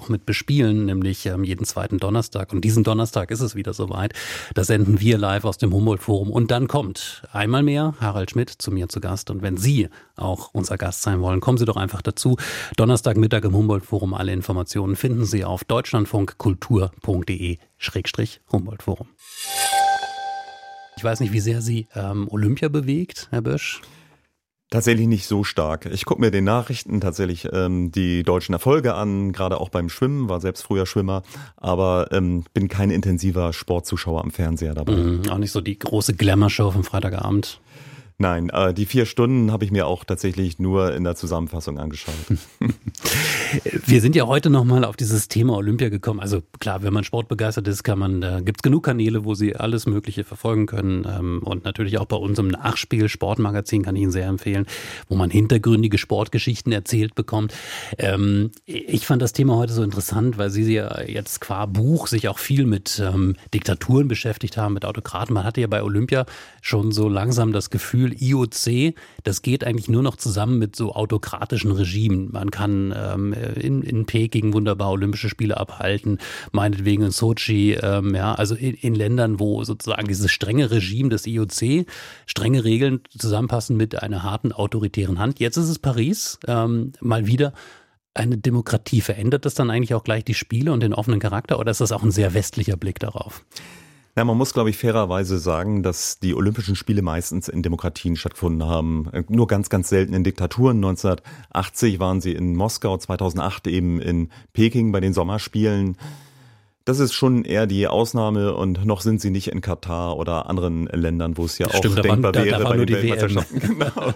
auch mit bespielen, nämlich ähm, jeden zweiten Donnerstag. Und diesen Donnerstag ist es wieder soweit. Da senden wir live aus dem Humboldt-Forum. Und dann kommt einmal mehr Harald Schmidt zu mir zu Gast. Und wenn Sie auch unser Gast sein wollen, kommen Sie doch einfach dazu. Donnerstagmittag im Humboldt-Forum. Alle Informationen finden Sie auf deutschlandfunkkultur.de Schrägstrich Humboldt-Forum. Ich weiß nicht, wie sehr Sie ähm, Olympia bewegt, Herr Bösch. Tatsächlich nicht so stark. Ich gucke mir den Nachrichten tatsächlich ähm, die deutschen Erfolge an, gerade auch beim Schwimmen, war selbst früher Schwimmer, aber ähm, bin kein intensiver Sportzuschauer am Fernseher dabei. Mhm, auch nicht so die große Glamour-Show vom Freitagabend. Nein, äh, die vier Stunden habe ich mir auch tatsächlich nur in der Zusammenfassung angeschaut. Wir sind ja heute nochmal auf dieses Thema Olympia gekommen. Also klar, wenn man sportbegeistert ist, kann man, da gibt es genug Kanäle, wo Sie alles Mögliche verfolgen können. Ähm, und natürlich auch bei uns im Nachspiel Sportmagazin kann ich Ihnen sehr empfehlen, wo man hintergründige Sportgeschichten erzählt bekommt. Ähm, ich fand das Thema heute so interessant, weil Sie ja jetzt qua Buch sich auch viel mit ähm, Diktaturen beschäftigt haben, mit Autokraten. Man hatte ja bei Olympia schon so langsam das Gefühl, I O C, das geht eigentlich nur noch zusammen mit so autokratischen Regimen. Man kann ähm, in, in Peking wunderbar Olympische Spiele abhalten, meinetwegen in Sochi, ähm, ja, also in, in Ländern, wo sozusagen dieses strenge Regime des I O C, strenge Regeln zusammenpassen mit einer harten autoritären Hand. Jetzt ist es Paris, ähm, mal wieder eine Demokratie. Verändert das dann eigentlich auch gleich die Spiele und den offenen Charakter oder ist das auch ein sehr westlicher Blick darauf? Ja, man muss, glaube ich, fairerweise sagen, dass die Olympischen Spiele meistens in Demokratien stattgefunden haben. Nur ganz, ganz selten in Diktaturen. neunzehnhundertachtzig waren sie in Moskau, zweitausendacht eben in Peking bei den Sommerspielen. Das ist schon eher die Ausnahme und noch sind sie nicht in Katar oder anderen Ländern, wo es ja Stimmt, auch denkbar da, wäre da bei den die Weltmeisterschaften. Genau.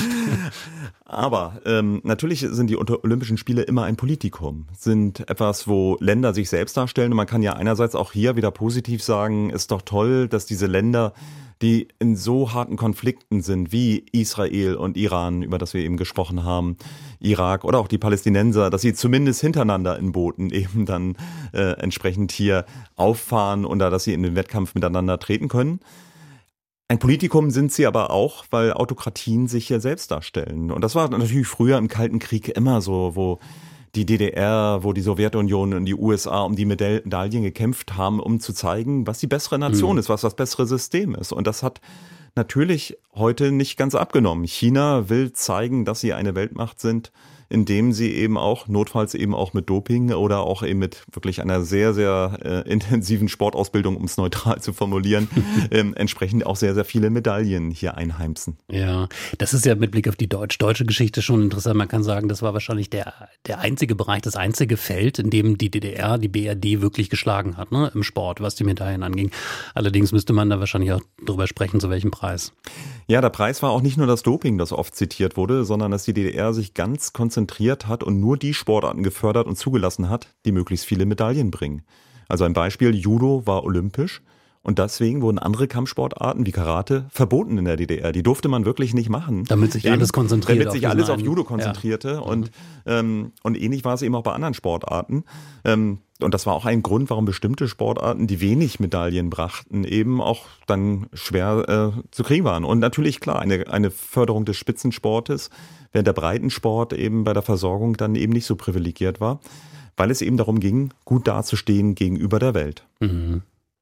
Aber ähm, natürlich sind die Olympischen Spiele immer ein Politikum, sind etwas, wo Länder sich selbst darstellen. Und man kann ja einerseits auch hier wieder positiv sagen, ist doch toll, dass diese Länder, die in so harten Konflikten sind wie Israel und Iran, über das wir eben gesprochen haben, Irak oder auch die Palästinenser, dass sie zumindest hintereinander in Booten eben dann äh, entsprechend hier auffahren oder dass sie in den Wettkampf miteinander treten können. Ein Politikum sind sie aber auch, weil Autokratien sich hier selbst darstellen. Und das war natürlich früher im Kalten Krieg immer so, wo die D D R, wo die Sowjetunion und die U S A um die Medaillen gekämpft haben, um zu zeigen, was die bessere Nation mhm. ist, was das bessere System ist. Und das hat natürlich heute nicht ganz abgenommen. China will zeigen, dass sie eine Weltmacht sind, indem sie eben auch, notfalls eben auch mit Doping oder auch eben mit wirklich einer sehr, sehr äh, intensiven Sportausbildung, um es neutral zu formulieren, ähm, entsprechend auch sehr, sehr viele Medaillen hier einheimsen. Ja, das ist ja mit Blick auf die deutsch-deutsche Geschichte schon interessant. Man kann sagen, das war wahrscheinlich der, der einzige Bereich, das einzige Feld, in dem die D D R, die B R D wirklich geschlagen hat, ne, im Sport, was die Medaillen anging. Allerdings müsste man da wahrscheinlich auch drüber sprechen, zu welchem Preis. Ja, der Preis war auch nicht nur das Doping, das oft zitiert wurde, sondern dass die D D R sich ganz konzentriert hat und nur die Sportarten gefördert und zugelassen hat, die möglichst viele Medaillen bringen. Also ein Beispiel, Judo war olympisch und deswegen wurden andere Kampfsportarten wie Karate verboten in der D D R. Die durfte man wirklich nicht machen. Damit sich alles konzentriert. Damit sich auf alles auf einen. Judo konzentrierte. Ja. Und, ähm, und ähnlich war es eben auch bei anderen Sportarten. Ähm, Und das war auch ein Grund, warum bestimmte Sportarten, die wenig Medaillen brachten, eben auch dann schwer äh, zu kriegen waren. Und natürlich, klar, eine, eine Förderung des Spitzensportes, während der Breitensport eben bei der Versorgung dann eben nicht so privilegiert war, weil es eben darum ging, gut dazustehen gegenüber der Welt. Mhm.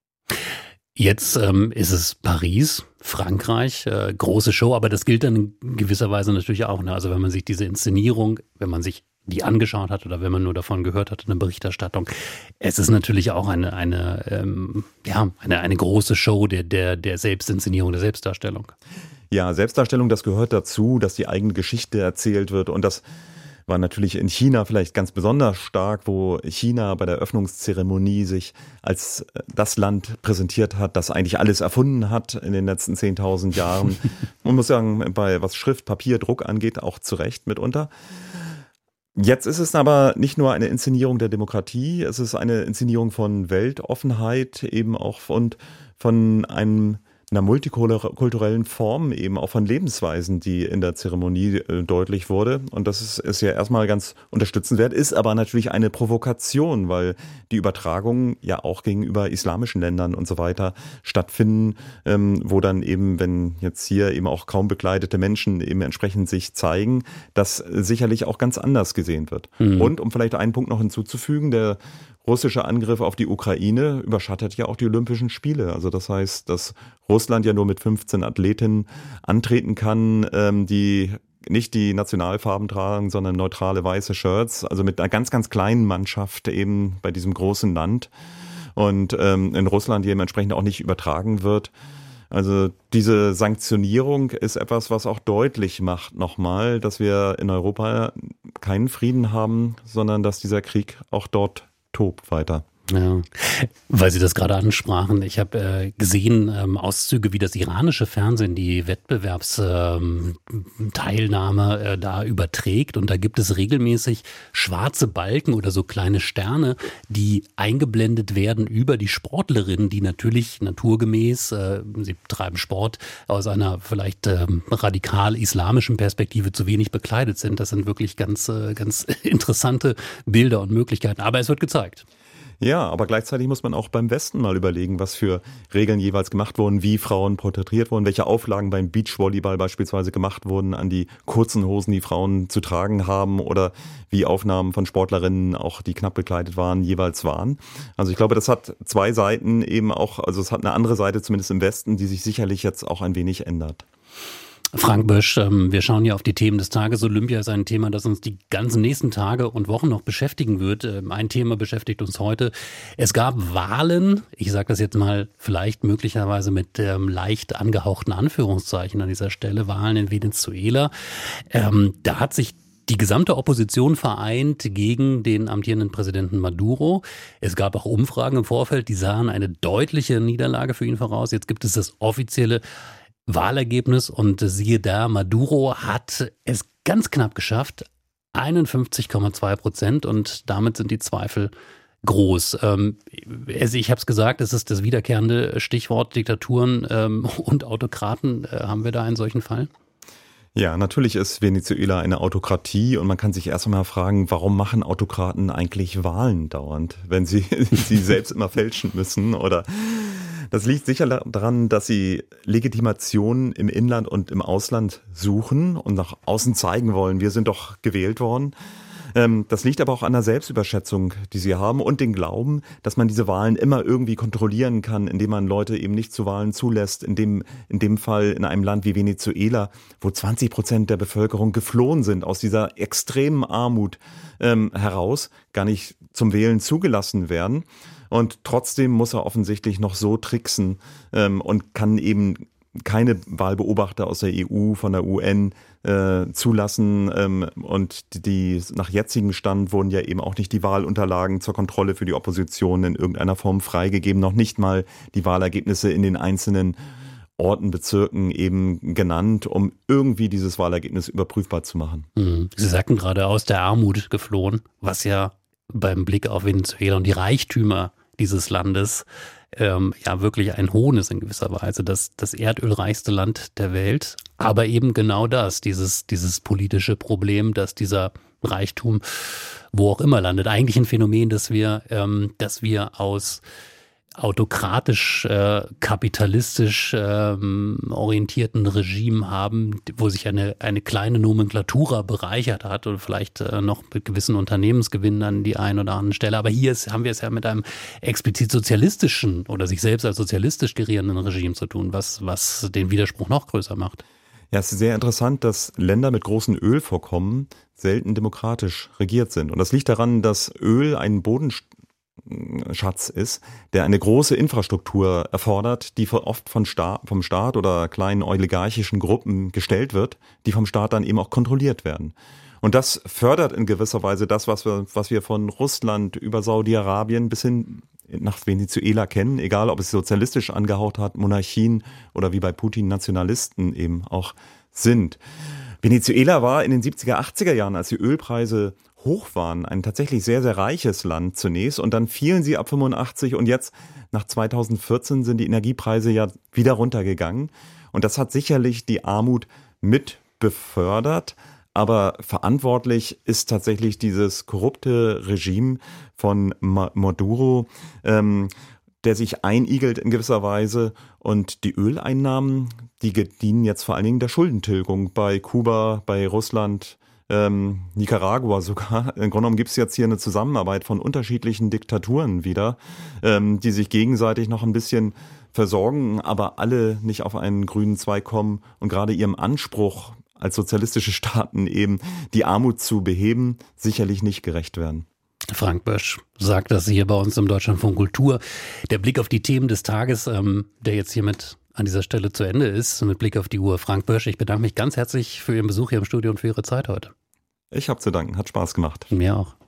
Jetzt ähm, ist es Paris, Frankreich, äh, große Show, aber das gilt dann in gewisser Weise natürlich auch. Ne? Also wenn man sich diese Inszenierung, wenn man sich die angeschaut hat oder wenn man nur davon gehört hat, eine Berichterstattung. Es ist natürlich auch eine, eine, ähm, ja, eine, eine große Show der, der, der Selbstinszenierung, der Selbstdarstellung. Ja, Selbstdarstellung, das gehört dazu, dass die eigene Geschichte erzählt wird und das war natürlich in China vielleicht ganz besonders stark, wo China bei der Öffnungszeremonie sich als das Land präsentiert hat, das eigentlich alles erfunden hat in den letzten zehntausend Jahren. Man muss sagen, bei was Schrift, Papier, Druck angeht, auch zu Recht mitunter. Jetzt ist es aber nicht nur eine Inszenierung der Demokratie, es ist eine Inszenierung von Weltoffenheit eben auch und von einem einer multikulturellen Form eben auch von Lebensweisen, die in der Zeremonie äh, deutlich wurde. Und das ist, ist ja erstmal ganz unterstützenswert, ist aber natürlich eine Provokation, weil die Übertragungen ja auch gegenüber islamischen Ländern und so weiter stattfinden, ähm, wo dann eben, wenn jetzt hier eben auch kaum bekleidete Menschen eben entsprechend sich zeigen, das sicherlich auch ganz anders gesehen wird. Mhm. Und um vielleicht einen Punkt noch hinzuzufügen, der russische Angriff auf die Ukraine überschattet ja auch die Olympischen Spiele. Also das heißt, dass Russland ja nur mit fünfzehn Athletinnen antreten kann, ähm, die nicht die Nationalfarben tragen, sondern neutrale weiße Shirts. Also mit einer ganz, ganz kleinen Mannschaft eben bei diesem großen Land. Und ähm, in Russland die eben entsprechend auch nicht übertragen wird. Also diese Sanktionierung ist etwas, was auch deutlich macht nochmal, dass wir in Europa keinen Frieden haben, sondern dass dieser Krieg auch dort tobt weiter. Ja, weil Sie das gerade ansprachen. Ich habe äh, gesehen ähm, Auszüge, wie das iranische Fernsehen die Wettbewerbsteilnahme ähm, äh, da überträgt. Und da gibt es regelmäßig schwarze Balken oder so kleine Sterne, die eingeblendet werden über die Sportlerinnen, die natürlich naturgemäß, äh, sie betreiben Sport, aus einer vielleicht ähm, radikal islamischen Perspektive zu wenig bekleidet sind. Das sind wirklich ganz, äh, ganz interessante Bilder und Möglichkeiten. Aber es wird gezeigt. Ja, aber gleichzeitig muss man auch beim Westen mal überlegen, was für Regeln jeweils gemacht wurden, wie Frauen porträtiert wurden, welche Auflagen beim Beachvolleyball beispielsweise gemacht wurden an die kurzen Hosen, die Frauen zu tragen haben, oder wie Aufnahmen von Sportlerinnen, auch die knapp bekleidet waren, jeweils waren. Also ich glaube, das hat zwei Seiten eben auch, also es hat eine andere Seite zumindest im Westen, die sich sicherlich jetzt auch ein wenig ändert. Frank Bösch, wir schauen hier auf die Themen des Tages. Olympia ist ein Thema, das uns die ganzen nächsten Tage und Wochen noch beschäftigen wird. Ein Thema beschäftigt uns heute. Es gab Wahlen, ich sage das jetzt mal vielleicht möglicherweise mit ähm, leicht angehauchten Anführungszeichen an dieser Stelle, Wahlen in Venezuela. Ähm, da hat sich die gesamte Opposition vereint gegen den amtierenden Präsidenten Maduro. Es gab auch Umfragen im Vorfeld, die sahen eine deutliche Niederlage für ihn voraus. Jetzt gibt es das offizielle Wahlergebnis und siehe da, Maduro hat es ganz knapp geschafft, einundfünfzig Komma zwei Prozent, und damit sind die Zweifel groß. Ähm, also ich habe es gesagt, es ist das wiederkehrende Stichwort Diktaturen ähm, und Autokraten. Äh, haben wir da einen solchen Fall? Ja, natürlich ist Venezuela eine Autokratie und man kann sich erst einmal fragen, warum machen Autokraten eigentlich Wahlen dauernd, wenn sie sie selbst immer fälschen müssen? Oder das liegt sicher daran, dass sie Legitimation im Inland und im Ausland suchen und nach außen zeigen wollen, wir sind doch gewählt worden. Das liegt aber auch an der Selbstüberschätzung, die sie haben, und den Glauben, dass man diese Wahlen immer irgendwie kontrollieren kann, indem man Leute eben nicht zu Wahlen zulässt. In dem, in dem Fall in einem Land wie Venezuela, wo zwanzig Prozent der Bevölkerung geflohen sind aus dieser extremen Armut ähm, heraus, gar nicht zum Wählen zugelassen werden. Und trotzdem muss er offensichtlich noch so tricksen ähm, und kann eben keine Wahlbeobachter aus der E U, von der U N äh, zulassen. Ähm, und die, die nach jetzigem Stand wurden ja eben auch nicht die Wahlunterlagen zur Kontrolle für die Opposition in irgendeiner Form freigegeben, noch nicht mal die Wahlergebnisse in den einzelnen Orten, Bezirken eben genannt, um irgendwie dieses Wahlergebnis überprüfbar zu machen. Mhm. Sie sagten gerade, aus der Armut geflohen, was ja beim Blick auf Venezuela und die Reichtümer dieses Landes ähm, ja wirklich ein Hohn ist in gewisser Weise, das, das erdölreichste Land der Welt. Aber eben genau das, dieses, dieses politische Problem, dass dieser Reichtum wo auch immer landet. Eigentlich ein Phänomen, dass wir, ähm, dass wir aus autokratisch, äh, kapitalistisch ähm, orientierten Regimen haben, wo sich eine, eine kleine Nomenklatura bereichert hat oder vielleicht äh, noch mit gewissen Unternehmensgewinnen an die ein oder andere Stelle. Aber hier ist, haben wir es ja mit einem explizit sozialistischen oder sich selbst als sozialistisch gerierenden Regime zu tun, was, was den Widerspruch noch größer macht. Ja, es ist sehr interessant, dass Länder mit großen Ölvorkommen selten demokratisch regiert sind. Und das liegt daran, dass Öl ein Bodenschatz ist, der eine große Infrastruktur erfordert, die oft von Staat, vom Staat oder kleinen oligarchischen Gruppen gestellt wird, die vom Staat dann eben auch kontrolliert werden. Und das fördert in gewisser Weise das, was wir, was wir von Russland über Saudi-Arabien bis hin nach Venezuela kennen, egal ob es sozialistisch angehaucht hat, Monarchien oder wie bei Putin Nationalisten eben auch sind. Venezuela war in den siebziger, achtziger Jahren, als die Ölpreise hoch waren, ein tatsächlich sehr, sehr reiches Land zunächst und dann fielen sie ab fünfundachtzig und jetzt nach zweitausendvierzehn sind die Energiepreise ja wieder runtergegangen und das hat sicherlich die Armut mit befördert. Aber verantwortlich ist tatsächlich dieses korrupte Regime von Maduro, ähm, der sich einigelt in gewisser Weise. Und die Öleinnahmen, die dienen jetzt vor allen Dingen der Schuldentilgung bei Kuba, bei Russland, ähm, Nicaragua sogar. Im Grunde genommen gibt es jetzt hier eine Zusammenarbeit von unterschiedlichen Diktaturen wieder, ähm, die sich gegenseitig noch ein bisschen versorgen, aber alle nicht auf einen grünen Zweig kommen und gerade ihrem Anspruch als sozialistische Staaten eben die Armut zu beheben, sicherlich nicht gerecht werden. Frank Bösch sagt das hier bei uns im Deutschlandfunk Kultur. Der Blick auf die Themen des Tages, ähm, der jetzt hiermit an dieser Stelle zu Ende ist, mit Blick auf die Uhr. Frank Bösch, ich bedanke mich ganz herzlich für Ihren Besuch hier im Studio und für Ihre Zeit heute. Ich habe zu danken, hat Spaß gemacht. Mir auch.